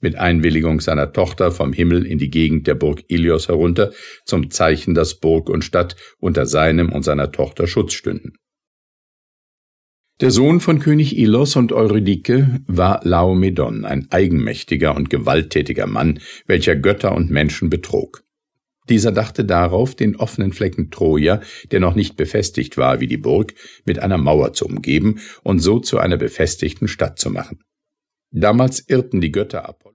mit Einwilligung seiner Tochter vom Himmel in die Gegend der Burg Ilios herunter, zum Zeichen, dass Burg und Stadt unter seinem und seiner Tochter Schutz stünden. Der Sohn von König Ilos und Eurydike war Laomedon, ein eigenmächtiger und gewalttätiger Mann, welcher Götter und Menschen betrog. Dieser dachte darauf, den offenen Flecken Troja, der noch nicht befestigt war wie die Burg, mit einer Mauer zu umgeben und so zu einer befestigten Stadt zu machen. Damals irrten die Götter Apollo